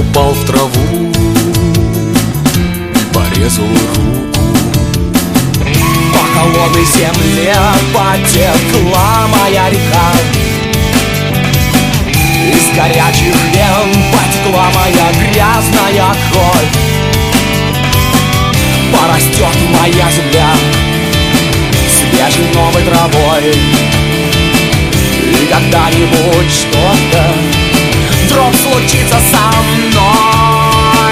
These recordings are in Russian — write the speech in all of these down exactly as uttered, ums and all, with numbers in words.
упал в траву и порезал руку. По холодной земле потекла моя река, из горячих вен потекла моя грязная кровь. Порастет моя земля свежей новой травой, и когда-нибудь что-то вдруг случится со мной.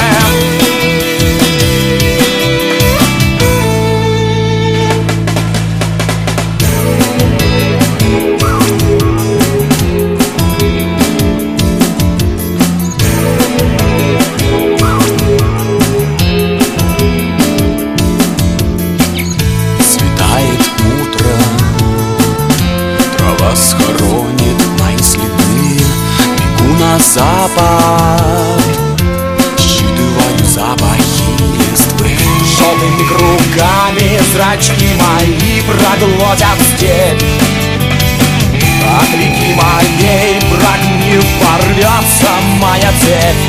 Схоронит мои следы, бегу на запад, считываю запахи листвы. Желтыми кругами зрачки мои проглотят степь, от реки моей прогнив порвется моя цепь.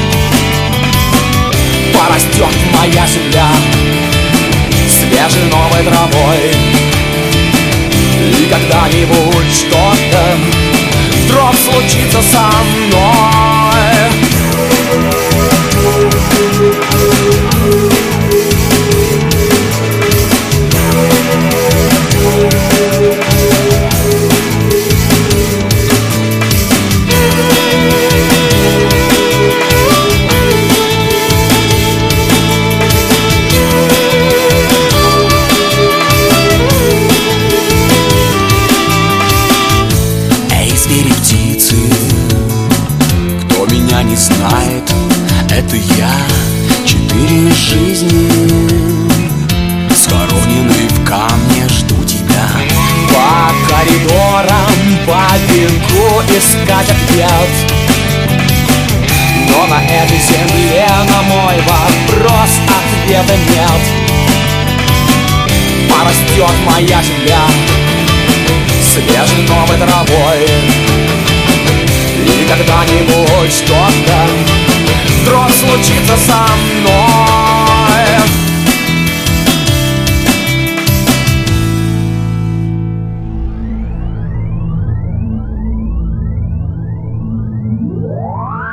Порастет моя земля свежей новой травой, и когда-нибудь что-то вдруг случится со мной. Меня не знает, это я. Четыре жизни, схороненные в камне, жду тебя. По коридорам, по пинку искать ответ, но на этой земле на мой вопрос ответа нет. Порастет моя земля свежей новой травой, и когда-нибудь что-то вдруг случится со мной.